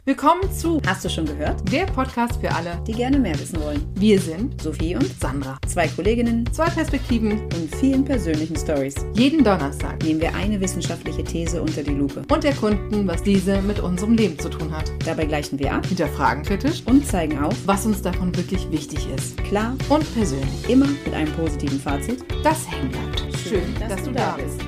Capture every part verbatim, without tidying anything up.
Willkommen zu Hast du schon gehört? Der Podcast für alle, die gerne mehr wissen wollen. Wir sind Sophie und Sandra. Zwei Kolleginnen Zwei Perspektiven und vielen persönlichen Stories. Jeden Donnerstag Nehmen wir eine wissenschaftliche These unter die Lupe und erkunden, was diese mit unserem Leben zu tun hat. Dabei gleichen wir ab, Hinterfragen kritisch und zeigen auf, was uns davon wirklich wichtig ist. klar Und persönlich. immer mit einem positiven Fazit. Das hängen bleibt. Schön, Schön, dass, dass du du da da bist.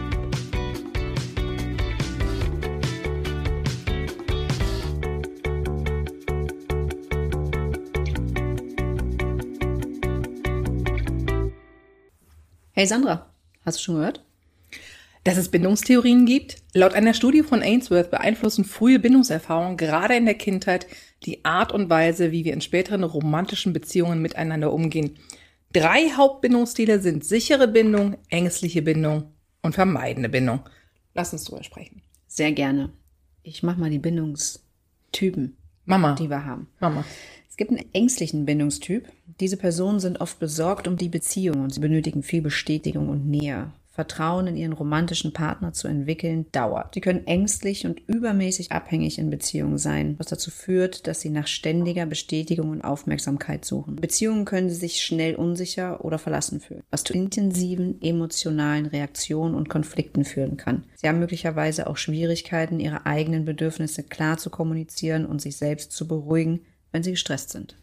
Hey Sandra, hast du schon gehört? Dass es Bindungstheorien gibt? Laut einer Studie von Ainsworth beeinflussen frühe Bindungserfahrungen gerade in der Kindheit die Art und Weise, wie wir in späteren romantischen Beziehungen miteinander umgehen. Drei Hauptbindungsstile sind sichere Bindung, ängstliche Bindung und vermeidende Bindung. Lass uns drüber sprechen. Sehr gerne. Ich mach mal die Bindungstypen, Mama. die wir haben. Mama. Es gibt einen ängstlichen Bindungstyp. Diese Personen sind oft besorgt um die Beziehung und sie benötigen viel Bestätigung und Nähe. Vertrauen in ihren romantischen Partner zu entwickeln dauert. Sie können ängstlich und übermäßig abhängig in Beziehungen sein, was dazu führt, dass sie nach ständiger Bestätigung und Aufmerksamkeit suchen. In Beziehungen können sie sich schnell unsicher oder verlassen fühlen, was zu intensiven emotionalen Reaktionen und Konflikten führen kann. Sie haben möglicherweise auch Schwierigkeiten, ihre eigenen Bedürfnisse klar zu kommunizieren und sich selbst zu beruhigen, wenn sie gestresst sind.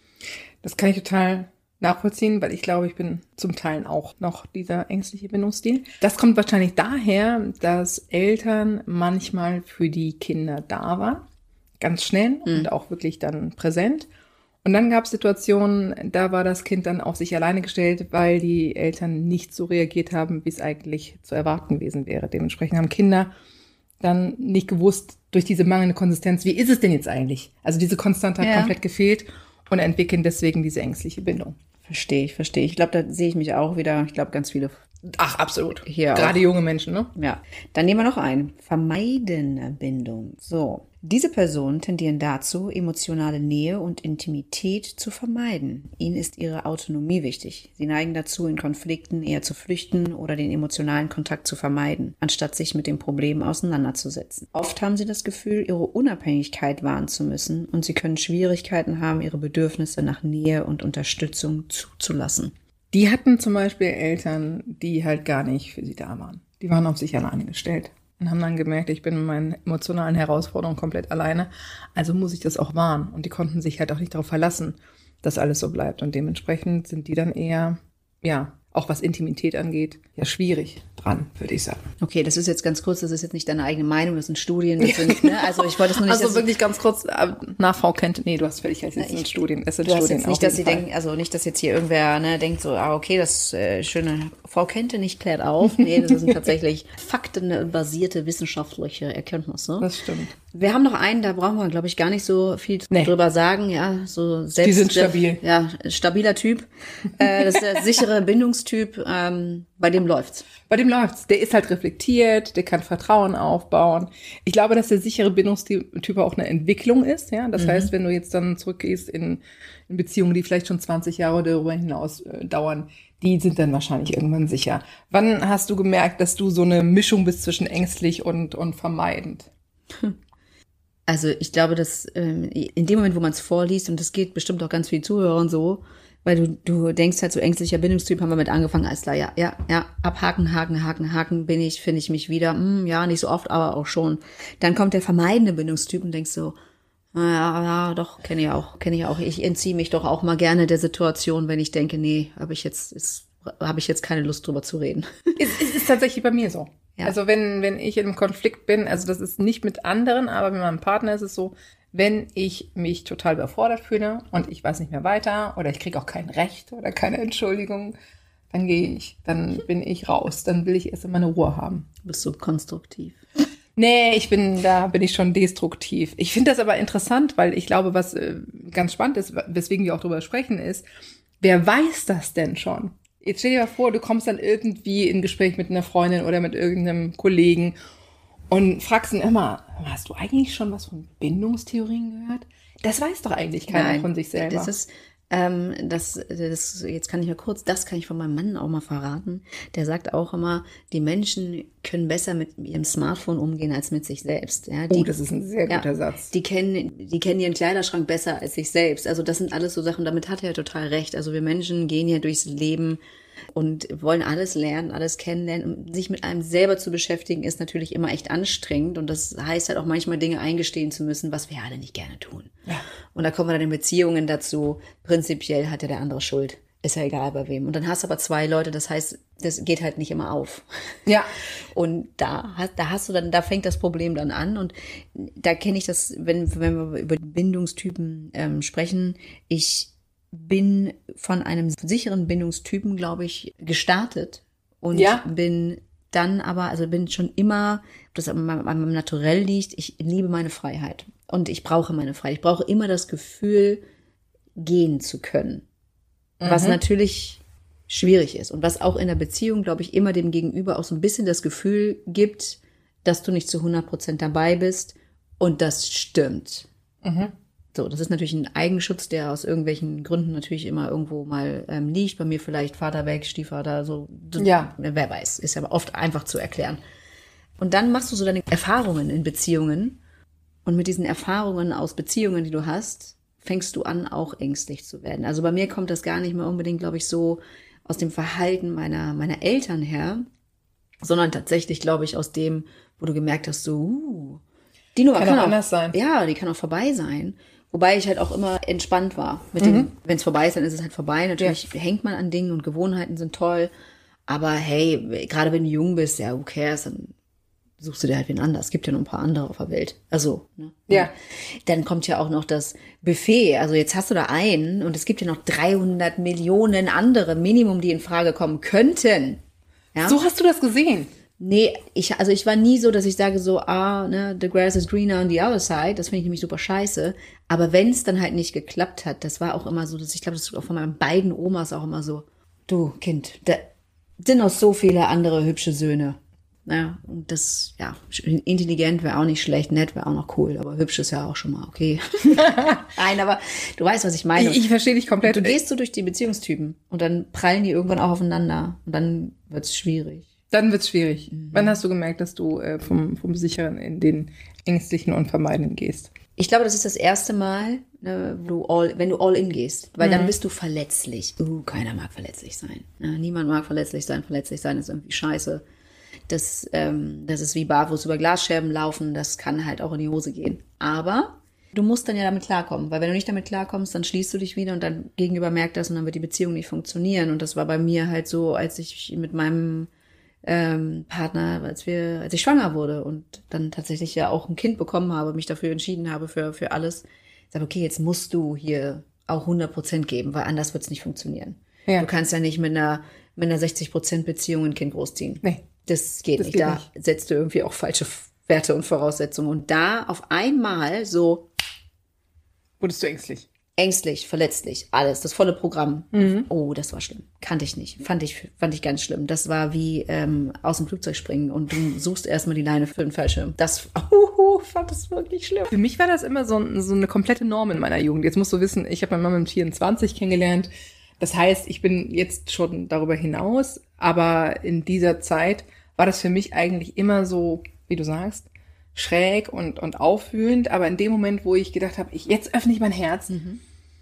Das kann ich total nachvollziehen, weil ich glaube, ich bin zum Teil auch noch dieser ängstliche Bindungsstil. Das kommt wahrscheinlich daher, dass Eltern manchmal für die Kinder da waren, ganz schnell mhm. und auch wirklich dann präsent. Und dann gab es Situationen, da war das Kind dann auf sich alleine gestellt, weil die Eltern nicht so reagiert haben, wie es eigentlich zu erwarten gewesen wäre. Dementsprechend haben Kinder dann nicht gewusst, durch diese mangelnde Konsistenz, wie ist es denn jetzt eigentlich? Also diese Konstante hat ja. komplett gefehlt und entwickeln deswegen diese ängstliche Bindung. Verstehe ich, verstehe ich. Ich glaube, da sehe ich mich auch wieder. Ich glaube, ganz viele. Ach, absolut. Hier Gerade auch. junge Menschen, ne? Ja. Dann nehmen wir noch einen. Vermeidende Bindung. So. Diese Personen tendieren dazu, emotionale Nähe und Intimität zu vermeiden. Ihnen ist ihre Autonomie wichtig. Sie neigen dazu, in Konflikten eher zu flüchten oder den emotionalen Kontakt zu vermeiden, anstatt sich mit dem Problem auseinanderzusetzen. Oft haben sie das Gefühl, ihre Unabhängigkeit wahren zu müssen und sie können Schwierigkeiten haben, ihre Bedürfnisse nach Nähe und Unterstützung zuzulassen. Die hatten zum Beispiel Eltern, die halt gar nicht für sie da waren. Die waren auf sich alleine gestellt und haben dann gemerkt, ich bin mit meinen emotionalen Herausforderungen komplett alleine, also muss ich das auch wahren. Und die konnten sich halt auch nicht darauf verlassen, dass alles so bleibt. Und dementsprechend sind die dann eher, ja, auch was Intimität angeht, ja schwierig dran, würde ich sagen. Okay, das ist jetzt ganz kurz, das ist jetzt nicht deine eigene Meinung, das sind Studien, das sind, ne? Also ich wollte es nur nicht... Also wirklich ganz kurz, nach Frau Kent, nee, du hast völlig recht, es sind Studien, es sind du hast Studien jetzt nicht, dass sie denken, also nicht, dass jetzt hier irgendwer ne, denkt so, ah okay, das äh, schöne Frau Kente nicht klärt auf. Nee, das sind tatsächlich faktenbasierte wissenschaftliche Erkenntnisse. Das stimmt. Wir haben noch einen, da brauchen wir, glaube ich, gar nicht so viel Nee. drüber sagen. Ja, so selbst, Die sind stabil. Ja, stabiler Typ. äh, das ist der sichere Bindungstyp. Ähm, bei dem läuft's. Bei dem läuft's. Der ist halt reflektiert, der kann Vertrauen aufbauen. Ich glaube, dass der sichere Bindungstyp auch eine Entwicklung ist. Ja, das mhm. heißt, wenn du jetzt dann zurückgehst in, in Beziehungen, die vielleicht schon zwanzig Jahre darüber hinaus äh, dauern, die sind dann wahrscheinlich irgendwann sicher. Wann hast du gemerkt, dass du so eine Mischung bist zwischen ängstlich und und vermeidend? Also ich glaube, dass ähm, in dem Moment, wo man es vorliest, und das geht bestimmt auch ganz viel Zuhörern so, weil du du denkst halt, so ängstlicher Bindungstyp, haben wir mit angefangen, alles klar, ja, ja, ja, abhaken, haken, haken, haken, bin ich, finde ich mich wieder, hm, ja, nicht so oft, aber auch schon. Dann kommt der vermeidende Bindungstyp und denkst so, ja, ja, doch, kenne ich auch, kenne ich auch. Ich entziehe mich doch auch mal gerne der Situation, wenn ich denke, nee, habe ich jetzt, ist, habe ich jetzt keine Lust drüber zu reden. Es, es ist tatsächlich bei mir so. Ja. Also wenn wenn ich in einem Konflikt bin, also das ist nicht mit anderen, aber mit meinem Partner ist es so, wenn ich mich total überfordert fühle und ich weiß nicht mehr weiter oder ich kriege auch kein Recht oder keine Entschuldigung, dann gehe ich, dann bin ich raus, dann will ich erst meine Ruhe haben. Du bist so konstruktiv. Nee, ich bin, da bin ich schon destruktiv. Ich finde das aber interessant, weil ich glaube, was äh, ganz spannend ist, weswegen wir auch drüber sprechen, ist, wer weiß das denn schon? Jetzt stell dir mal vor, du kommst dann irgendwie in Gespräch mit einer Freundin oder mit irgendeinem Kollegen und fragst ihn immer, hast du eigentlich schon was von Bindungstheorien gehört? Das weiß doch eigentlich keiner Nein, von sich selber. Das ist, Ähm, das, das, jetzt kann ich mal kurz, das kann ich von meinem Mann auch mal verraten. Der sagt auch immer, die Menschen können besser mit ihrem Smartphone umgehen als mit sich selbst. Ja, die, Oh, das ist ein sehr guter ja, Satz. Die kennen, die kennen ihren Kleiderschrank besser als sich selbst. Also das sind alles so Sachen, damit hat er total recht. Also wir Menschen gehen ja durchs Leben und wollen alles lernen, alles kennenlernen. Und sich mit einem selber zu beschäftigen, ist natürlich immer echt anstrengend. Und das heißt halt auch manchmal Dinge eingestehen zu müssen, was wir alle nicht gerne tun. Ja. Und da kommen wir dann in Beziehungen dazu. Prinzipiell hat ja der andere Schuld. Ist ja egal bei wem. Und dann hast du aber zwei Leute, das heißt, das geht halt nicht immer auf. Ja. Und da hast, da hast du dann, da fängt das Problem dann an. Und da kenne ich das, wenn, wenn wir über Bindungstypen ähm, sprechen. Ich bin von einem sicheren Bindungstypen, glaube ich, gestartet und ja. bin dann aber, also bin schon immer, das an meinem, an meinem Naturell liegt, ich liebe meine Freiheit und ich brauche meine Freiheit. Ich brauche immer das Gefühl, gehen zu können, mhm. was natürlich schwierig ist und was auch in der Beziehung, glaube ich, immer dem Gegenüber auch so ein bisschen das Gefühl gibt, dass du nicht zu hundert Prozent dabei bist und das stimmt. Mhm. So, das ist natürlich ein Eigenschutz, der aus irgendwelchen Gründen natürlich immer irgendwo mal ähm, liegt. Bei mir vielleicht Vater weg, Stiefvater, so. Ja. Wer weiß, ist aber oft einfach zu erklären. Und dann machst du so deine Erfahrungen in Beziehungen. Und mit diesen Erfahrungen aus Beziehungen, die du hast, fängst du an, auch ängstlich zu werden. Also bei mir kommt das gar nicht mehr unbedingt, glaube ich, so aus dem Verhalten meiner, meiner Eltern her, sondern tatsächlich, glaube ich, aus dem, wo du gemerkt hast, so, uh, die Nummer kann, kann auch auch anders sein. Ja, die kann auch vorbei sein. Wobei ich halt auch immer entspannt war. Mit mhm. dem, wenn es vorbei ist, dann ist es halt vorbei. Natürlich ja. hängt man an Dingen und Gewohnheiten sind toll. Aber hey, gerade wenn du jung bist, ja, who cares, dann suchst du dir halt wen anders. Es gibt ja noch ein paar andere auf der Welt. Also, ne? Ja. Dann kommt ja auch noch das Buffet. Also jetzt hast du da einen und es gibt ja noch dreihundert Millionen andere Minimum, die in Frage kommen könnten. Ja? So hast du das gesehen? Nee, ich, also ich war nie so, dass ich sage so, ah, ne, the grass is greener on the other side. Das finde ich nämlich super scheiße. Aber wenn es dann halt nicht geklappt hat, das war auch immer so, dass ich glaube, das ist auch von meinen beiden Omas auch immer so, du Kind, da sind noch so viele andere hübsche Söhne. Ja, und das, ja, intelligent wäre auch nicht schlecht, nett wäre auch noch cool, aber hübsch ist ja auch schon mal okay. Nein, aber du weißt, was ich meine. Ich, ich verstehe dich komplett. Du gehst so durch die Beziehungstypen und dann prallen die irgendwann auch aufeinander und dann wird's schwierig. Dann wird's schwierig. Mhm. Wann hast du gemerkt, dass du äh, vom, vom Sicheren in den Ängstlichen und Vermeidenden gehst? Ich glaube, das ist das erste Mal, ne, wo du all, wenn du all in gehst, weil mhm. dann bist du verletzlich. Uh, keiner mag verletzlich sein. Ja, niemand mag verletzlich sein. Verletzlich sein ist irgendwie scheiße. Das, ähm, das ist wie barfuß über Glasscherben laufen. Das kann halt auch in die Hose gehen. Aber du musst dann ja damit klarkommen, weil wenn du nicht damit klarkommst, dann schließt du dich wieder und dein Gegenüber merkt das und dann wird die Beziehung nicht funktionieren. Und das war bei mir halt so, als ich mit meinem ähm, Partner, als wir, als ich schwanger wurde und dann tatsächlich ja auch ein Kind bekommen habe, mich dafür entschieden habe für für alles. Ich sage, okay, jetzt musst du hier auch hundert Prozent geben, weil anders wird es nicht funktionieren. Ja. Du kannst ja nicht mit einer mit einer sechzig Prozent Beziehung ein Kind großziehen. Nee. Das geht das nicht. Geht da nicht. Setzt du irgendwie auch falsche Werte und Voraussetzungen. Und da auf einmal so wurdest du ängstlich. Ängstlich, verletzlich, alles, das volle Programm. Mhm. Oh, das war schlimm. Kannte ich nicht. Fand ich, fand ich ganz schlimm. Das war wie ähm, aus dem Flugzeug springen und du suchst erstmal die Leine für den Fallschirm. Das uh, fand das wirklich schlimm. Für mich war das immer so, so eine komplette Norm in meiner Jugend. Jetzt musst du wissen, ich habe meine Mama mit vierundzwanzig kennengelernt. Das heißt, ich bin jetzt schon darüber hinaus, aber in dieser Zeit war das für mich eigentlich immer so, wie du sagst, schräg und, und aufwühlend, aber in dem Moment, wo ich gedacht habe, ich, jetzt öffne ich mein Herz, mhm.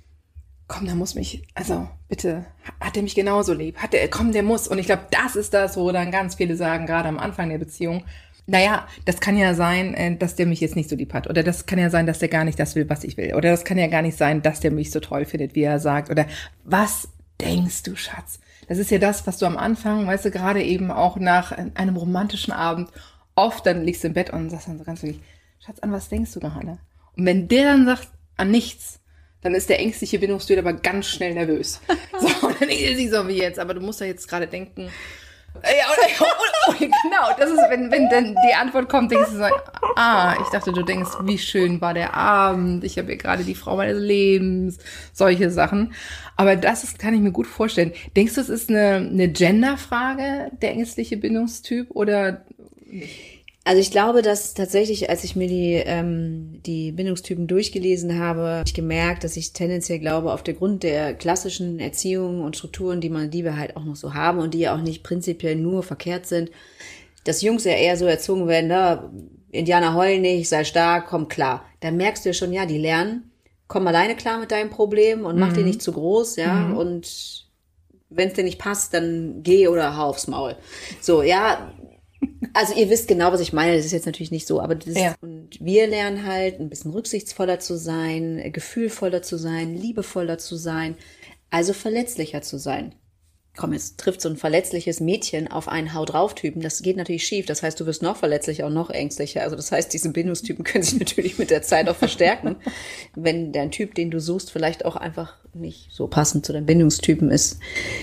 komm, der muss mich, also bitte, hat er mich genauso lieb, hat er, komm, der muss. Und ich glaube, das ist das, wo dann ganz viele sagen, gerade am Anfang der Beziehung, naja, das kann ja sein, dass der mich jetzt nicht so lieb hat. Oder das kann ja sein, dass der gar nicht das will, was ich will. Oder das kann ja gar nicht sein, dass der mich so toll findet, wie er sagt. Oder was denkst du, Schatz? Das ist ja das, was du am Anfang, weißt du, gerade eben auch nach einem romantischen Abend oft dann liegst du im Bett und sagst dann so ganz wirklich, Schatz, an was denkst du gerade? Und wenn der dann sagt, an nichts, dann ist der ängstliche Bindungstyp aber ganz schnell nervös. So, und dann denkt er sich so wie jetzt, aber du musst ja jetzt gerade denken, ja, oder, oder, oder, genau, das ist, wenn, wenn dann die Antwort kommt, denkst du so, ah, ich dachte, du denkst, wie schön war der Abend, ich habe hier gerade die Frau meines Lebens, solche Sachen. Aber das ist, kann ich mir gut vorstellen. Denkst du, es ist eine, eine Gender-Frage, der ängstliche Bindungstyp, oder nicht? Also ich glaube, dass tatsächlich, als ich mir die, ähm, die Bindungstypen durchgelesen habe, habe ich gemerkt, dass ich tendenziell glaube, auf der Grund der klassischen Erziehung und Strukturen, die man, die wir halt auch noch so haben und die ja auch nicht prinzipiell nur verkehrt sind, dass Jungs ja eher so erzogen werden, da Indianer heulen nicht, sei stark, komm klar. Da merkst du ja schon, ja, die lernen, komm alleine klar mit deinem Problem und mach mhm. die nicht zu groß, ja, mhm. und wenn es dir nicht passt, dann geh oder hau aufs Maul. So, ja. Also ihr wisst genau, was ich meine. Das ist jetzt natürlich nicht so, aber das ja. Und wir lernen halt, ein bisschen rücksichtsvoller zu sein, gefühlvoller zu sein, liebevoller zu sein, also verletzlicher zu sein. Komm, jetzt trifft so ein verletzliches Mädchen auf einen Hau-drauf-Typen. Das geht natürlich schief. Das heißt, du wirst noch verletzlicher und noch ängstlicher. Also das heißt, diese Bindungstypen können sich natürlich mit der Zeit auch verstärken, wenn der Typ, den du suchst, vielleicht auch einfach nicht so passend zu deinem Bindungstypen ist.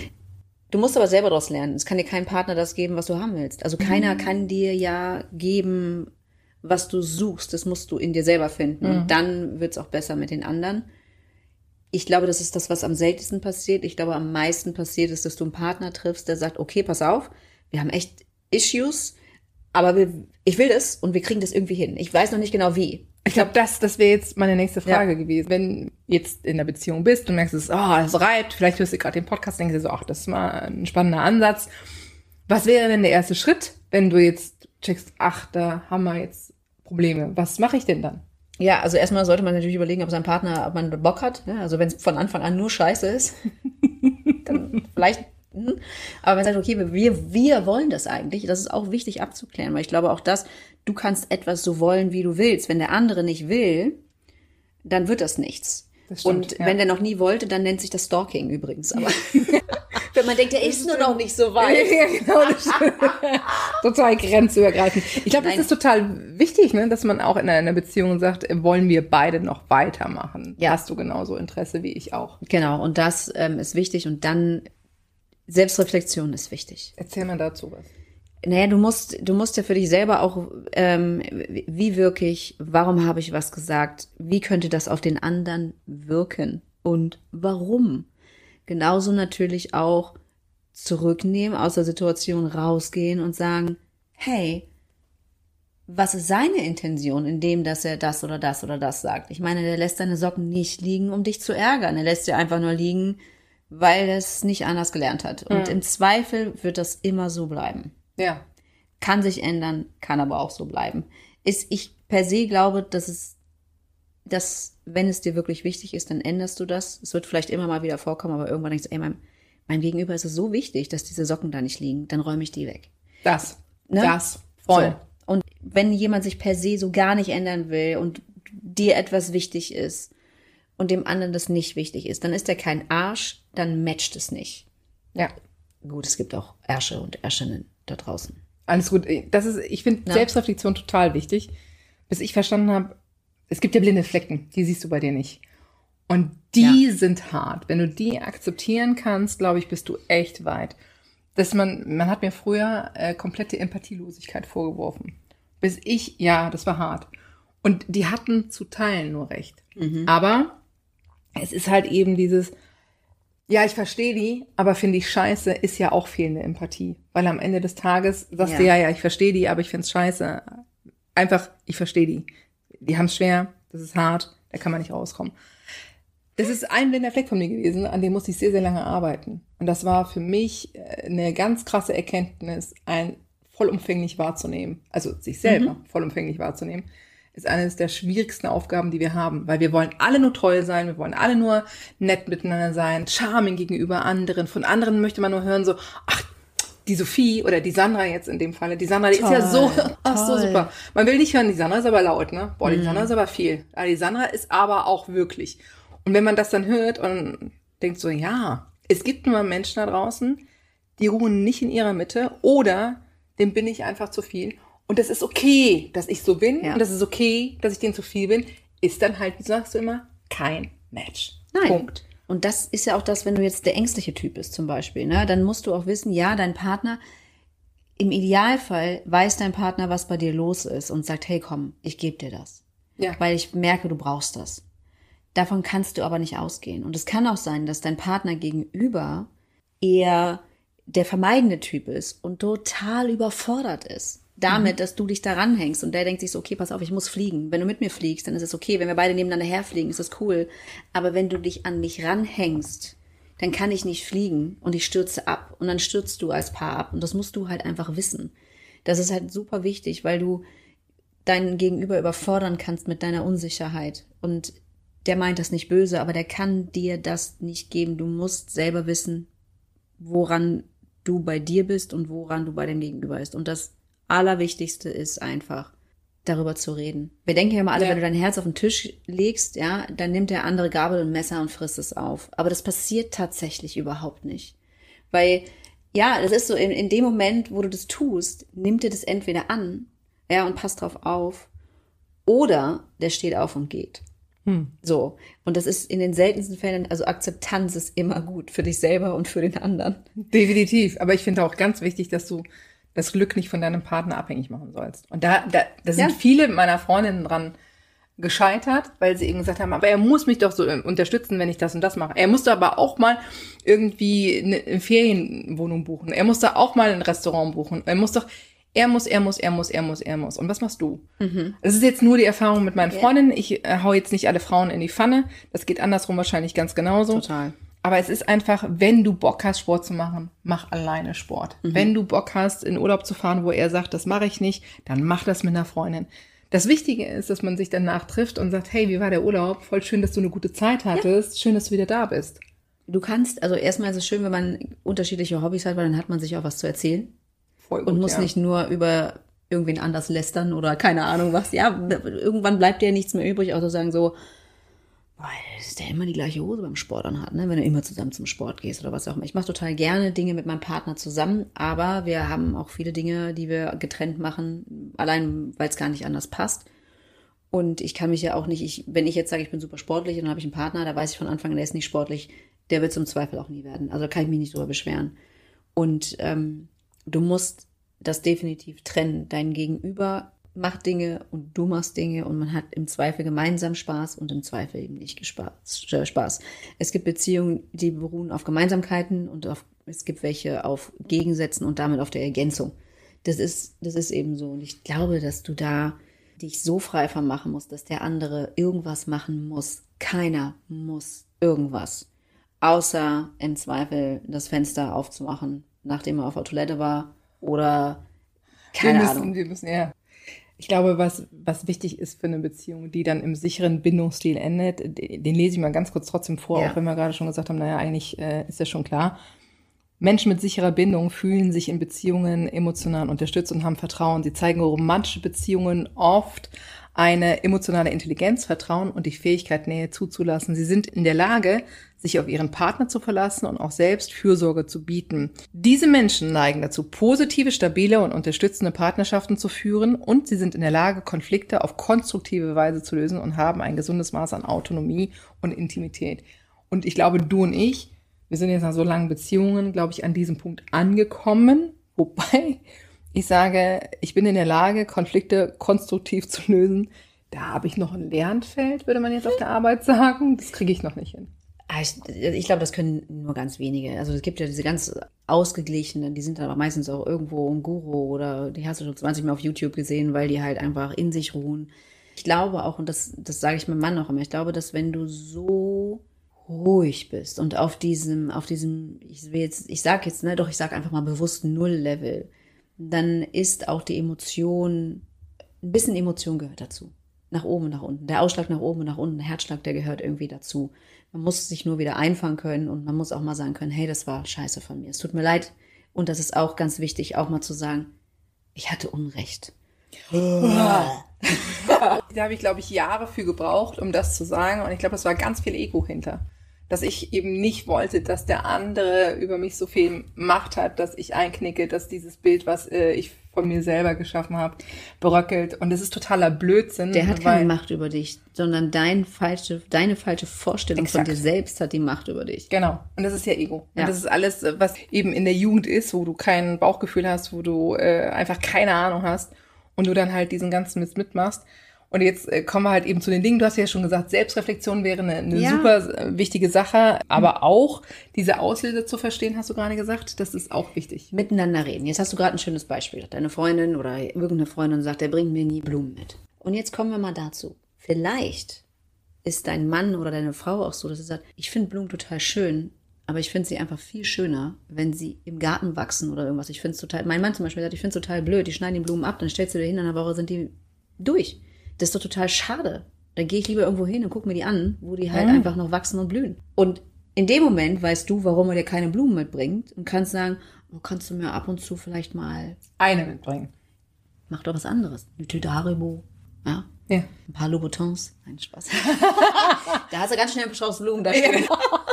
Du musst aber selber daraus lernen. Es kann dir kein Partner das geben, was du haben willst. Also keiner mhm. kann dir ja geben, was du suchst. Das musst du in dir selber finden. Mhm. Und dann wird's auch besser mit den anderen. Ich glaube, das ist das, was am seltensten passiert. Ich glaube, am meisten passiert ist, dass du einen Partner triffst, der sagt, okay, pass auf, wir haben echt Issues, aber wir, ich will das und wir kriegen das irgendwie hin. Ich weiß noch nicht genau wie. Ich glaube, das, das wäre jetzt meine nächste Frage ja. gewesen. Wenn jetzt in der Beziehung bist und merkst, es, oh, es reibt, vielleicht hörst du gerade den Podcast, denkst du so, ach, das ist mal ein spannender Ansatz. Was wäre denn der erste Schritt, wenn du jetzt checkst, ach, da haben wir jetzt Probleme. Was mache ich denn dann? Ja, also erstmal sollte man natürlich überlegen, ob sein Partner, ob man Bock hat. Ja, also wenn es von Anfang an nur Scheiße ist, dann vielleicht. Hm. Aber wenn man sagt, okay, wir, wir wollen das eigentlich, das ist auch wichtig abzuklären, weil ich glaube auch das, du kannst etwas so wollen, wie du willst. Wenn der andere nicht will, dann wird das nichts. Das stimmt, und ja. wenn der noch nie wollte, dann nennt sich das Stalking übrigens. Aber wenn man denkt, der ist nur noch nicht so weit. Ja, genau, das total grenzübergreifend. Ich glaube, das ist total wichtig, ne, dass man auch in einer Beziehung sagt, wollen wir beide noch weitermachen? Ja. Hast du genauso Interesse wie ich auch. Genau, und das ähm, ist wichtig. Und dann Selbstreflexion ist wichtig. Erzähl mal dazu was. Naja, du musst, du musst ja für dich selber auch, ähm, wie wirke ich, warum habe ich was gesagt, wie könnte das auf den anderen wirken und warum? Genauso natürlich auch zurücknehmen, aus der Situation rausgehen und sagen, hey, was ist seine Intention in dem, dass er das oder das oder das sagt? Ich meine, der lässt seine Socken nicht liegen, um dich zu ärgern. Er lässt sie einfach nur liegen, weil er es nicht anders gelernt hat. Und mhm. im Zweifel wird das immer so bleiben. Ja. Kann sich ändern, kann aber auch so bleiben. Ist, ich per se glaube, dass es, dass, wenn es dir wirklich wichtig ist, dann änderst du das. Es wird vielleicht immer mal wieder vorkommen, aber irgendwann denkst du, ey, meinem, meinem Gegenüber ist es so wichtig, dass diese Socken da nicht liegen, dann räume ich die weg. Das, ne? das, voll. So. Und wenn jemand sich per se so gar nicht ändern will und dir etwas wichtig ist und dem anderen das nicht wichtig ist, dann ist er kein Arsch, dann matcht es nicht. Ja. Gut, es gibt auch Ärsche und Ärschinnen da draußen. Alles gut. Das ist, ich finde ja. Selbstreflexion total wichtig. Bis ich verstanden habe, es gibt ja blinde Flecken, die siehst du bei dir nicht. Und die ja. sind hart. Wenn du die akzeptieren kannst, glaube ich, bist du echt weit. Dass man, man hat mir früher äh, komplette Empathielosigkeit vorgeworfen. Bis ich, ja, das war hart. Und die hatten zu Teilen nur recht. Mhm. Aber es ist halt eben dieses, ja, ich verstehe die, aber finde ich scheiße, ist ja auch fehlende Empathie. Weil am Ende des Tages sagst ja. du, ja, ja, ich verstehe die, aber ich finde es scheiße. Einfach, ich verstehe die. Die haben es schwer, das ist hart, da kann man nicht rauskommen. Das ist ein blinder Fleck von mir gewesen, an dem musste ich sehr, sehr lange arbeiten. Und das war für mich eine ganz krasse Erkenntnis, ein vollumfänglich wahrzunehmen. Also sich selber mhm. vollumfänglich wahrzunehmen, ist eines der schwierigsten Aufgaben, die wir haben. Weil wir wollen alle nur treu sein, wir wollen alle nur nett miteinander sein, charming gegenüber anderen. Von anderen möchte man nur hören so, ach, die Sophie oder die Sandra jetzt in dem Falle. Die Sandra, die toll, ist ja so, ach, so super. Man will nicht hören, die Sandra ist aber laut, ne? Boah, die mhm. Sandra ist aber viel. Aber die Sandra ist aber auch wirklich. Und wenn man das dann hört und denkt so, ja, es gibt nur Menschen da draußen, die ruhen nicht in ihrer Mitte oder dem bin ich einfach zu viel. Und das ist okay, dass ich so bin ja. und das ist okay, dass ich denen zu viel bin, ist dann halt, wie sagst du immer, kein Match. Nein. Punkt. Und das ist ja auch das, wenn du jetzt der ängstliche Typ bist zum Beispiel, ne, dann musst du auch wissen, ja, dein Partner, im Idealfall weiß dein Partner, was bei dir los ist und sagt, hey, komm, ich gebe dir das. Ja. Weil ich merke, du brauchst das. Davon kannst du aber nicht ausgehen. Und es kann auch sein, dass dein Partner gegenüber eher der vermeidende Typ ist und total überfordert ist. damit, mhm. dass du dich da ranhängst. Und der denkt sich so, okay, pass auf, ich muss fliegen. Wenn du mit mir fliegst, dann ist es okay. Wenn wir beide nebeneinander herfliegen, ist das cool. Aber wenn du dich an mich ranhängst, dann kann ich nicht fliegen und ich stürze ab. Und dann stürzt du als Paar ab. Und das musst du halt einfach wissen. Das ist halt super wichtig, weil du deinen Gegenüber überfordern kannst mit deiner Unsicherheit. Und der meint das nicht böse, aber der kann dir das nicht geben. Du musst selber wissen, woran du bei dir bist und woran du bei dem Gegenüber bist. Und das Allerwichtigste ist einfach, darüber zu reden. Wir denken ja immer alle, ja. wenn du dein Herz auf den Tisch legst, ja, dann nimmt der andere Gabel und Messer und frisst es auf. Aber das passiert tatsächlich überhaupt nicht. Weil, ja, das ist so, in, in dem Moment, wo du das tust, nimmt dir das entweder an, ja, und passt drauf auf, oder der steht auf und geht. Hm. So. Und das ist in den seltensten Fällen, also Akzeptanz ist immer gut für dich selber und für den anderen. Definitiv. Aber ich finde auch ganz wichtig, dass du das Glück nicht von deinem Partner abhängig machen sollst. Und da, da, da sind ja. viele meiner Freundinnen dran gescheitert, weil sie eben gesagt haben, aber er muss mich doch so unterstützen, wenn ich das und das mache. Er musste aber auch mal irgendwie eine Ferienwohnung buchen. Er musste auch mal ein Restaurant buchen. Er muss doch Er muss, er muss, er muss, er muss, er muss. Und was machst du? Mhm. Das ist jetzt nur die Erfahrung mit meinen Freundinnen. Ich äh, hau jetzt nicht alle Frauen in die Pfanne. Das geht andersrum wahrscheinlich ganz genauso. Total. Aber es ist einfach, wenn du Bock hast, Sport zu machen, mach alleine Sport. Mhm. Wenn du Bock hast, in Urlaub zu fahren, wo er sagt, das mache ich nicht, dann mach das mit einer Freundin. Das Wichtige ist, dass man sich danach trifft und sagt, hey, wie war der Urlaub? Voll schön, dass du eine gute Zeit hattest. Ja. Schön, dass du wieder da bist. Du kannst, also erstmal ist es schön, wenn man unterschiedliche Hobbys hat, weil dann hat man sich auch was zu erzählen. Gut, und muss ja. nicht nur über irgendwen anders lästern oder keine Ahnung was. Ja, irgendwann bleibt dir ja nichts mehr übrig, außer sagen so, boah, ist der immer die gleiche Hose beim Sport anhat, ne? Wenn du immer zusammen zum Sport gehst oder was auch immer. Ich mache total gerne Dinge mit meinem Partner zusammen, aber wir haben auch viele Dinge, die wir getrennt machen, allein weil es gar nicht anders passt. Und ich kann mich ja auch nicht, ich, wenn ich jetzt sage, ich bin super sportlich und dann habe ich einen Partner, da weiß ich von Anfang an, der ist nicht sportlich, der wird zum Zweifel auch nie werden. Also da kann ich mich nicht drüber beschweren. Und ähm, du musst das definitiv trennen. Dein Gegenüber macht Dinge und du machst Dinge und man hat im Zweifel gemeinsam Spaß und im Zweifel eben nicht Spaß. Es gibt Beziehungen, die beruhen auf Gemeinsamkeiten und auf, es gibt welche auf Gegensätzen und damit auf der Ergänzung. Das ist, das ist eben so. Und ich glaube, dass du da dich so frei von machen musst, dass der andere irgendwas machen muss. Keiner muss irgendwas. Außer im Zweifel das Fenster aufzumachen, nachdem er auf der Toilette war oder keine wir müssen, Ahnung. Wir müssen, ja. Ich glaube, was, was wichtig ist für eine Beziehung, die dann im sicheren Bindungsstil endet, den lese ich mal ganz kurz trotzdem vor, ja. auch wenn wir gerade schon gesagt haben, naja, eigentlich äh, ist ja schon klar. Menschen mit sicherer Bindung fühlen sich in Beziehungen emotional unterstützt und haben Vertrauen. Sie zeigen romantische Beziehungen oft eine emotionale Intelligenz, Vertrauen und die Fähigkeit, Nähe zuzulassen. Sie sind in der Lage, sich auf ihren Partner zu verlassen und auch selbst Fürsorge zu bieten. Diese Menschen neigen dazu, positive, stabile und unterstützende Partnerschaften zu führen und sie sind in der Lage, Konflikte auf konstruktive Weise zu lösen und haben ein gesundes Maß an Autonomie und Intimität. Und ich glaube, du und ich, wir sind jetzt nach so langen Beziehungen, glaube ich, an diesem Punkt angekommen, wobei ich sage, ich bin in der Lage, Konflikte konstruktiv zu lösen. Da habe ich noch ein Lernfeld, würde man jetzt auf der Arbeit sagen. Das kriege ich noch nicht hin. Ich, ich glaube, das können nur ganz wenige. Also es gibt ja diese ganz ausgeglichenen, die sind dann aber meistens auch irgendwo ein Guru oder die hast du schon zwanzig Mal auf YouTube gesehen, weil die halt einfach in sich ruhen. Ich glaube auch, und das, das sage ich meinem Mann auch immer, ich glaube, dass wenn du so ruhig bist und auf diesem, auf diesem, ich will jetzt, ich sag jetzt, ne, doch, ich sag einfach mal bewusst Null-Level, dann ist auch die Emotion, ein bisschen Emotion gehört dazu. Nach oben und nach unten. Der Ausschlag nach oben und nach unten, der Herzschlag, der gehört irgendwie dazu. Man muss sich nur wieder einfangen können und man muss auch mal sagen können, hey, das war scheiße von mir. Es tut mir leid. Und das ist auch ganz wichtig, auch mal zu sagen, ich hatte Unrecht. Da habe ich, glaube ich, Jahre für gebraucht, um das zu sagen. Und ich glaube, es war ganz viel Ego hinter. Dass ich eben nicht wollte, dass der andere über mich so viel Macht hat, dass ich einknicke, dass dieses Bild, was äh, ich von mir selber geschaffen habe, bröckelt. Und das ist totaler Blödsinn. Der hat keine Macht über dich, sondern dein falsche, deine falsche Vorstellung Exakt. Von dir selbst hat die Macht über dich. Genau. Und das ist ja Ego. Ja. Und das ist alles, was eben in der Jugend ist, wo du kein Bauchgefühl hast, wo du äh, einfach keine Ahnung hast und du dann halt diesen ganzen Mist mitmachst. Und jetzt äh, kommen wir halt eben zu den Dingen. Du hast ja schon gesagt, Selbstreflexion wäre eine, eine Ja. super äh, wichtige Sache. Aber auch diese Auslese zu verstehen, hast du gerade gesagt, das ist auch wichtig. Miteinander reden. Jetzt hast du gerade ein schönes Beispiel. Deine Freundin oder irgendeine Freundin sagt, der bringt mir nie Blumen mit. Und jetzt kommen wir mal dazu. Vielleicht ist dein Mann oder deine Frau auch so, dass sie sagt, ich finde Blumen total schön, aber ich finde sie einfach viel schöner, wenn sie im Garten wachsen oder irgendwas. Ich finde es total, mein Mann zum Beispiel sagt, ich finde es total blöd, die schneiden die Blumen ab, dann stellst du dir hin, in einer Woche sind die durch. Das ist doch total schade. Dann gehe ich lieber irgendwo hin und gucke mir die an, wo die halt Mhm. einfach noch wachsen und blühen. Und in dem Moment weißt du, warum er dir keine Blumen mitbringt und kannst sagen, oh, kannst du mir ab und zu vielleicht mal, Eine mitbringen. mach doch was anderes. Eine Tüte Haribo, ja, Ja. ein paar Louboutins. Nein, Spaß. Da hast du ganz schnell einen Strauß Blumen da stehen.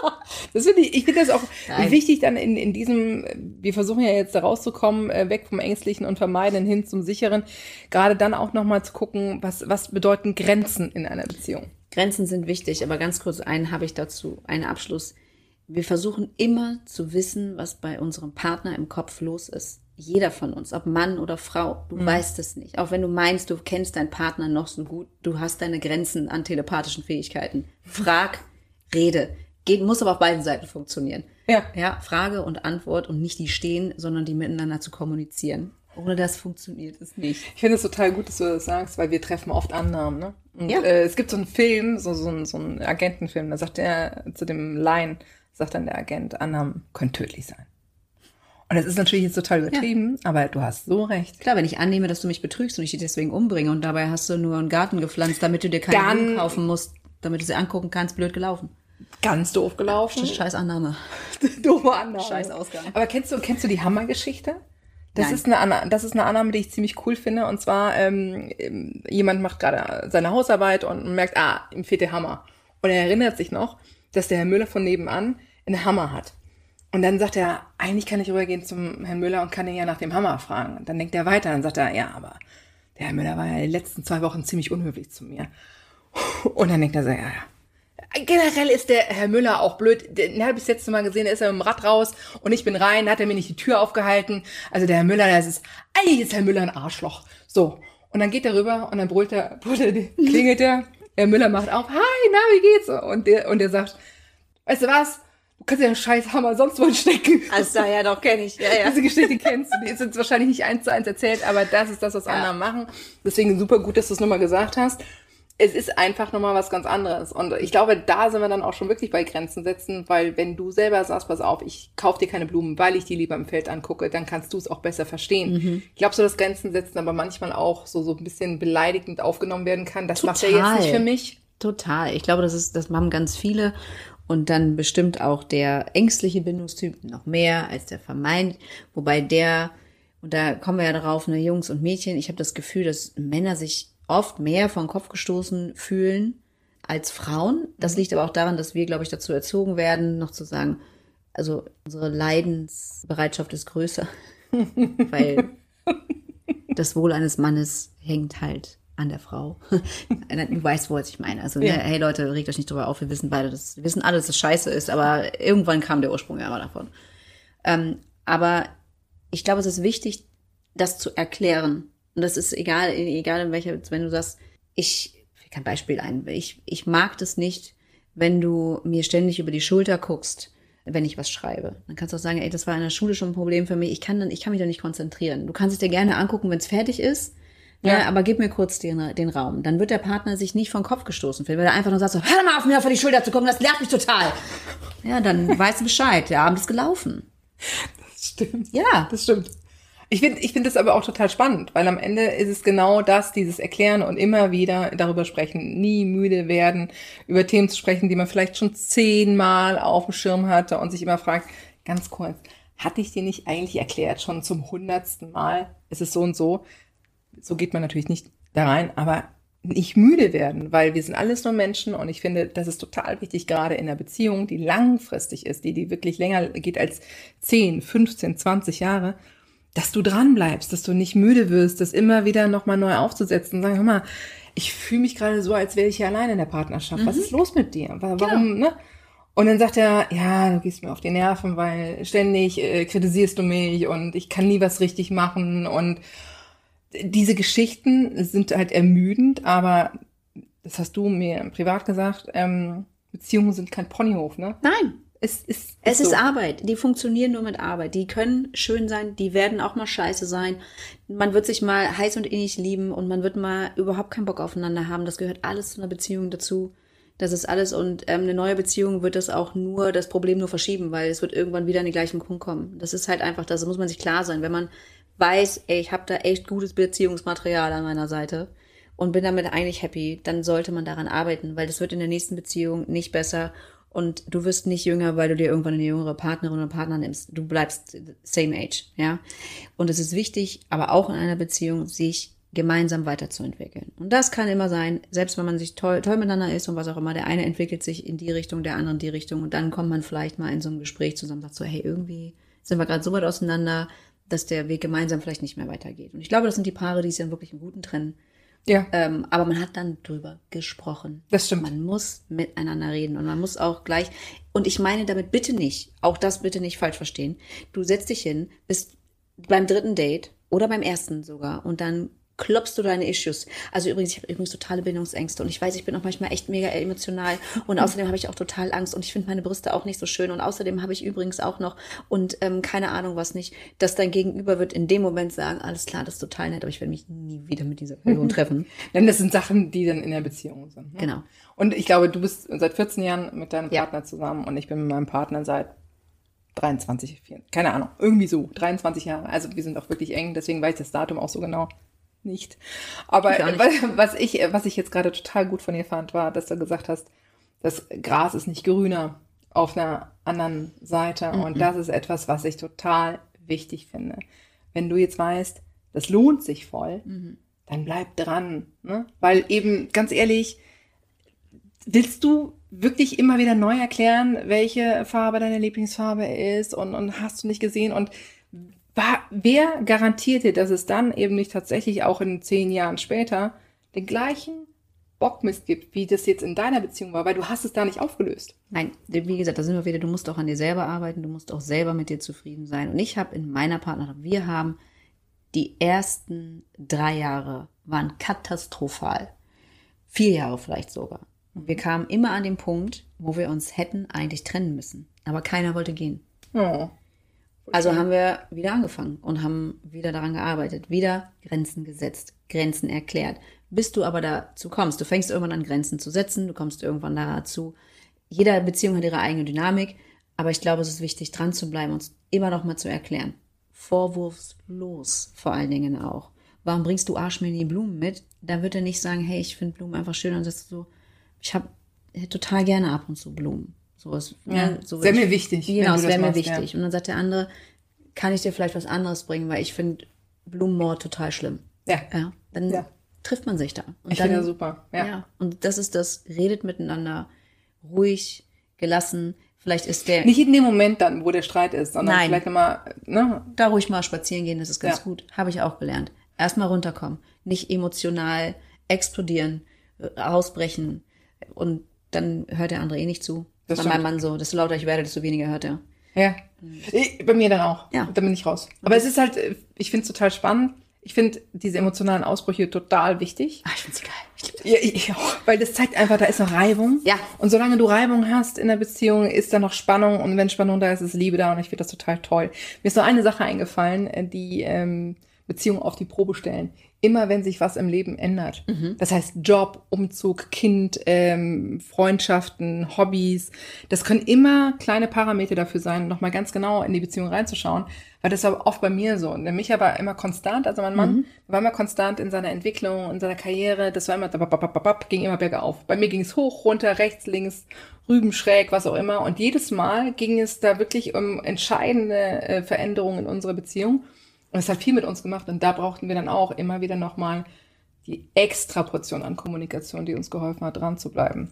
Das finde ich, ich finde das auch Nein. wichtig dann in, in diesem, wir versuchen ja jetzt da rauszukommen, äh, weg vom Ängstlichen und Vermeiden hin zum Sicheren, gerade dann auch nochmal zu gucken, was, was bedeuten Grenzen in einer Beziehung. Grenzen sind wichtig, aber ganz kurz einen habe ich dazu, einen Abschluss. Wir versuchen immer zu wissen, was bei unserem Partner im Kopf los ist. Jeder von uns, ob Mann oder Frau, du mhm. weißt es nicht. Auch wenn du meinst, du kennst deinen Partner noch so gut, du hast deine Grenzen an telepathischen Fähigkeiten. Frag, rede. Geht, muss aber auf beiden Seiten funktionieren. Ja. Ja, Frage und Antwort und nicht die stehen, sondern die miteinander zu kommunizieren. Ohne das funktioniert es nicht. Ich finde es total gut, dass du das sagst, weil wir treffen oft Annahmen, ne? Und Ja. äh, es gibt so einen Film, so, so, ein- so einen Agentenfilm, da sagt er zu dem Laien, sagt dann der Agent, Annahmen können tödlich sein. Und das ist natürlich jetzt total übertrieben, aber du hast so recht. Klar, wenn ich annehme, dass du mich betrügst und ich dich deswegen umbringe und dabei hast du nur einen Garten gepflanzt, damit du dir keine Dann- Blumen kaufen musst, damit du sie angucken kannst, blöd gelaufen. Ganz doof gelaufen. Das ist scheiß Annahme. Doofe Annahme. Scheiß Ausgang. Aber kennst du, kennst du die Hammergeschichte? Das Nein. ist eine Anna- das ist eine Annahme, die ich ziemlich cool finde. Und zwar, ähm, ähm, jemand macht gerade seine Hausarbeit und merkt, ah, ihm fehlt der Hammer. Und er erinnert sich noch, dass der Herr Müller von nebenan einen Hammer hat. Und dann sagt er, eigentlich kann ich rübergehen zum Herrn Müller und kann ihn ja nach dem Hammer fragen. Und dann denkt er weiter, dann sagt er, ja, aber der Herr Müller war ja die letzten zwei Wochen ziemlich unhöflich zu mir. Und dann denkt er so, ja, ja. Generell ist der Herr Müller auch blöd. Den habe ich das letzte Mal gesehen, da ist er mit dem Rad raus und ich bin rein, da hat er mir nicht die Tür aufgehalten. Also der Herr Müller, das ist, eigentlich ist Herr Müller ein Arschloch. So. Und dann geht er rüber und dann brüllt er, brüllt er klingelt er, Herr Müller macht auf, hi, na, wie geht's? Und der, und der sagt, weißt du was? Du kannst ja einen scheiß Hammer sonst wo stecken. Also ja, doch, kenne ich. Ja, ja. Diese Geschichte kennst du, die ist jetzt wahrscheinlich nicht eins zu eins erzählt, aber das ist das, was Ja. andere machen. Deswegen super gut, dass du es nochmal gesagt hast. Es ist einfach nochmal was ganz anderes. Und ich glaube, da sind wir dann auch schon wirklich bei Grenzen setzen, weil wenn du selber sagst, pass auf, ich kaufe dir keine Blumen, weil ich die lieber im Feld angucke, dann kannst du es auch besser verstehen. Mhm. Ich glaube so, dass Grenzen setzen aber manchmal auch so, so ein bisschen beleidigend aufgenommen werden kann. Das macht er Total. jetzt nicht für mich. Total. Ich glaube, das ist, das haben ganz viele. Und dann bestimmt auch der ängstliche Bindungstyp noch mehr als der vermeint. Wobei der, und da kommen wir ja darauf, ne, Jungs und Mädchen, ich habe das Gefühl, dass Männer sich oft mehr vor den Kopf gestoßen fühlen als Frauen. Das liegt aber auch daran, dass wir, glaube ich, dazu erzogen werden, noch zu sagen, also unsere Leidensbereitschaft ist größer, weil das Wohl eines Mannes hängt halt an der Frau. Du weißt, was ich meine. Also, Ja. ne, hey Leute, regt euch nicht drüber auf, wir wissen beide, dass, wir wissen alle, dass das scheiße ist, aber irgendwann kam der Ursprung ja mal davon. Ähm, aber ich glaube, es ist wichtig, das zu erklären. Und das ist egal, egal in welcher, wenn du sagst, ich, ich kann ein Beispiel ein, ich, ich mag das nicht, wenn du mir ständig über die Schulter guckst, wenn ich was schreibe. Dann kannst du auch sagen, ey, das war in der Schule schon ein Problem für mich, ich kann dann, ich kann mich da nicht konzentrieren. Du kannst es dir gerne angucken, wenn es fertig ist, ja. Ja, aber gib mir kurz den, den Raum. Dann wird der Partner sich nicht vom Kopf gestoßen fühlen, weil er einfach nur sagt so, hör mal auf, mir auf die Schulter zu gucken, das nervt mich total. Ja, dann weißt du Bescheid, der Abend ist gelaufen. Das stimmt. Ja. Das stimmt. Ich finde ich finde das aber auch total spannend, weil am Ende ist es genau das, dieses Erklären und immer wieder darüber sprechen, nie müde werden, über Themen zu sprechen, die man vielleicht schon zehnmal auf dem Schirm hatte und sich immer fragt, ganz kurz, hatte ich dir nicht eigentlich erklärt, schon zum hundertsten Mal, es ist so und so. So geht man natürlich nicht da rein, aber nicht müde werden, weil wir sind alles nur Menschen und ich finde, das ist total wichtig, gerade in einer Beziehung, die langfristig ist, die, die wirklich länger geht als zehn, fünfzehn, zwanzig Jahre, dass du dran bleibst, dass du nicht müde wirst, das immer wieder nochmal neu aufzusetzen und sagen, hör mal, ich fühle mich gerade so, als wäre ich hier alleine in der Partnerschaft. Was ist los mit dir? Warum, Genau. ne? Und dann sagt er, ja, du gehst mir auf die Nerven, weil ständig äh, kritisierst du mich und ich kann nie was richtig machen und diese Geschichten sind halt ermüdend, aber das hast du mir privat gesagt, ähm, Beziehungen sind kein Ponyhof, ne? Nein. Es ist, ist Es ist so. Arbeit. Die funktionieren nur mit Arbeit. Die können schön sein, die werden auch mal scheiße sein. Man wird sich mal heiß und innig lieben und man wird mal überhaupt keinen Bock aufeinander haben. Das gehört alles zu einer Beziehung dazu. Das ist alles. Und ähm, eine neue Beziehung wird das auch nur, das Problem nur verschieben, weil es wird irgendwann wieder an den gleichen Punkt kommen. Das ist halt einfach, das muss man sich klar sein. Wenn man weiß, ey, ich habe da echt gutes Beziehungsmaterial an meiner Seite und bin damit eigentlich happy, dann sollte man daran arbeiten, weil das wird in der nächsten Beziehung nicht besser. Und du wirst nicht jünger, weil du dir irgendwann eine jüngere Partnerin oder Partner nimmst. Du bleibst same age, ja. Und es ist wichtig, aber auch in einer Beziehung, sich gemeinsam weiterzuentwickeln. Und das kann immer sein, selbst wenn man sich toll, toll miteinander ist und was auch immer, der eine entwickelt sich in die Richtung, der andere in die Richtung und dann kommt man vielleicht mal in so einem Gespräch zusammen und sagt so, hey, irgendwie sind wir gerade so weit auseinander, dass der Weg gemeinsam vielleicht nicht mehr weitergeht. Und ich glaube, das sind die Paare, die sich dann wirklich im Guten trennen. Ja. Ähm, aber man hat dann drüber gesprochen. Das stimmt. Man muss miteinander reden und man muss auch gleich, und ich meine damit bitte nicht, auch das bitte nicht falsch verstehen, du setzt dich hin, bist beim dritten Date oder beim ersten sogar und dann klopfst du deine Issues. Also übrigens, ich habe übrigens totale Bindungsängste und ich weiß, ich bin auch manchmal echt mega emotional und außerdem habe ich auch total Angst und ich finde meine Brüste auch nicht so schön und außerdem habe ich übrigens auch noch und ähm, keine Ahnung was nicht, dass dein Gegenüber wird in dem Moment sagen, alles klar, das ist total nett, aber ich werde mich nie wieder mit dieser Person treffen. Denn das sind Sachen, die dann in der Beziehung sind. Ne? Genau. Und ich glaube, du bist seit vierzehn Jahren mit deinem Ja. Partner zusammen und ich bin mit meinem Partner seit dreiundzwanzig, vierundzwanzig, keine Ahnung, irgendwie so, dreiundzwanzig Jahre. Also wir sind auch wirklich eng, deswegen weiß ich das Datum auch so genau nicht. Aber Ich auch nicht. was ich, was ich jetzt gerade total gut von dir fand, war, dass du gesagt hast, das Gras ist nicht grüner auf einer anderen Seite. Mhm. Und das ist etwas, was ich total wichtig finde. Wenn du jetzt weißt, das lohnt sich voll, Mhm. dann bleib dran. Ne? Weil eben, ganz ehrlich, willst du wirklich immer wieder neu erklären, welche Farbe deine Lieblingsfarbe ist und, und hast du nicht gesehen und war, wer garantiert dir, dass es dann eben nicht tatsächlich auch in zehn Jahren später den gleichen Bockmist gibt, wie das jetzt in deiner Beziehung war, weil du hast es da nicht aufgelöst. Nein, wie gesagt, da sind wir wieder, du musst auch an dir selber arbeiten, du musst auch selber mit dir zufrieden sein. Und ich habe in meiner Partnerschaft, wir haben die ersten drei Jahre waren katastrophal. Vier Jahre vielleicht sogar. Und wir kamen immer an den Punkt, wo wir uns hätten eigentlich trennen müssen. Aber keiner wollte gehen. Oh. Also haben wir wieder angefangen und haben wieder daran gearbeitet, wieder Grenzen gesetzt, Grenzen erklärt. Bis du aber dazu kommst, du fängst irgendwann an Grenzen zu setzen, du kommst irgendwann dazu. Jede Beziehung hat ihre eigene Dynamik, aber ich glaube, es ist wichtig, dran zu bleiben und es immer noch mal zu erklären. Vorwurfslos vor allen Dingen auch. Warum bringst du Arschmehl in die Blumen mit? Da wird er nicht sagen, hey, ich finde Blumen einfach schön und sagst du so, ich habe total gerne ab und zu Blumen. So ist, Ja, ne, so sehr ich, mir wichtig. Genau, wenn es du das wäre mir machst, wichtig. Und dann sagt der andere, kann ich dir vielleicht was anderes bringen, weil ich finde Blumenmord total schlimm. Ja. Ja, dann Ja. trifft man sich da. Und Ich dann, finde das super. Ja. Ja. Und das ist das, redet miteinander, ruhig, gelassen. Vielleicht ist der, Nicht in dem Moment dann, wo der Streit ist, sondern Nein. vielleicht nochmal, ne? da ruhig mal spazieren gehen, das ist ganz Ja. gut. Habe ich auch gelernt. Erstmal runterkommen, nicht emotional explodieren, äh, ausbrechen und dann hört der andere eh nicht zu. Das Bei meinem stimmt. Mann so, desto lauter ich werde, desto weniger hört er. Ja. Ich, bei mir dann auch. Ja. Da bin ich raus. Aber es ist halt, ich finde es total spannend. Ich finde diese emotionalen Ausbrüche total wichtig. Ah, ich finde sie geil. Ich liebe das. Ja, ich auch. Weil das zeigt einfach, da ist noch Reibung. Ja. Und solange du Reibung hast in der Beziehung, ist da noch Spannung. Und wenn Spannung da ist, ist Liebe da. Und ich finde das total toll. Mir ist noch eine Sache eingefallen, äh, die ähm, Beziehung auf die Probe stellen. Immer wenn sich was im Leben ändert. Das heißt Job, Umzug, Kind, ähm, Freundschaften, Hobbys. Das können immer kleine Parameter dafür sein, nochmal ganz genau in die Beziehung reinzuschauen. Weil das war oft bei mir so. Und der Micha war immer konstant, also mein Mann war immer konstant in seiner Entwicklung, in seiner Karriere. Das war immer, ging immer bergauf. Bei mir ging es hoch, runter, rechts, links, Rüben schräg, was auch immer. Und jedes Mal ging es da wirklich um entscheidende äh, Veränderungen in unserer Beziehung. Und es hat viel mit uns gemacht und da brauchten wir dann auch immer wieder nochmal die extra Portion an Kommunikation, die uns geholfen hat, dran zu bleiben.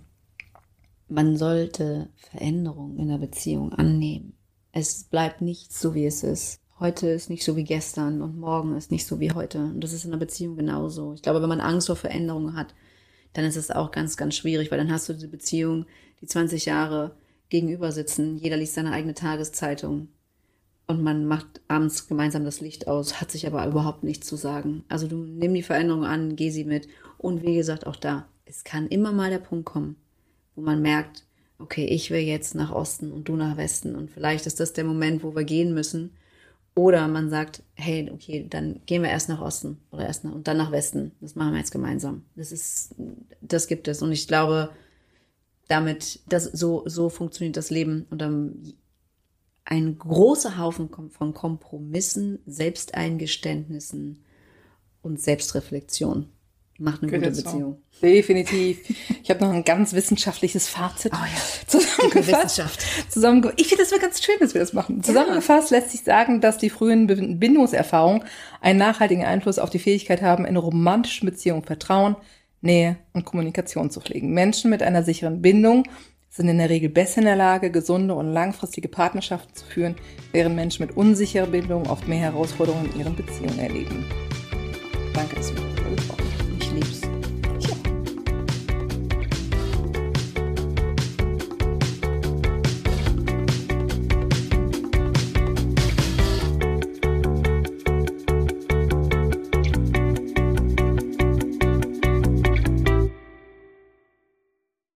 Man sollte Veränderungen in der Beziehung annehmen. Es bleibt nicht so, wie es ist. Heute ist nicht so wie gestern und morgen ist nicht so wie heute. Und das ist in einer Beziehung genauso. Ich glaube, wenn man Angst vor Veränderungen hat, dann ist es auch ganz, ganz schwierig, weil dann hast du diese Beziehung, die zwanzig Jahre gegenüber sitzen. Jeder liest seine eigene Tageszeitung. und man macht abends gemeinsam das Licht aus, hat sich aber überhaupt nichts zu sagen. Also du nimm die Veränderung an, geh sie mit. Und wie gesagt, auch da, es kann immer mal der Punkt kommen, wo man merkt, okay, ich will jetzt nach Osten und du nach Westen. Und vielleicht ist das der Moment, wo wir gehen müssen. Oder man sagt, hey, okay, dann gehen wir erst nach Osten oder erst nach, und dann nach Westen. Das machen wir jetzt gemeinsam. Das ist, das gibt es. Und ich glaube, damit, das, so, so funktioniert das Leben. Und dann ein großer Haufen von Kompromissen, Selbsteingeständnissen und Selbstreflexion macht eine gute Beziehung. Definitiv. Ich habe noch ein ganz wissenschaftliches Fazit. Oh ja, zusammengefasst. Zusammengefasst. Ich finde das ganz schön, dass wir das machen. Zusammengefasst lässt sich sagen, dass die frühen Bindungserfahrungen einen nachhaltigen Einfluss auf die Fähigkeit haben, in romantischen Beziehungen Vertrauen, Nähe und Kommunikation zu pflegen. Menschen mit einer sicheren Bindung sind in der Regel besser in der Lage, gesunde und langfristige Partnerschaften zu führen, während Menschen mit unsicherer Bindung oft mehr Herausforderungen in ihren Beziehungen erleben. Danke, dass du mir darüber gesprochen hast. Ich lieb's.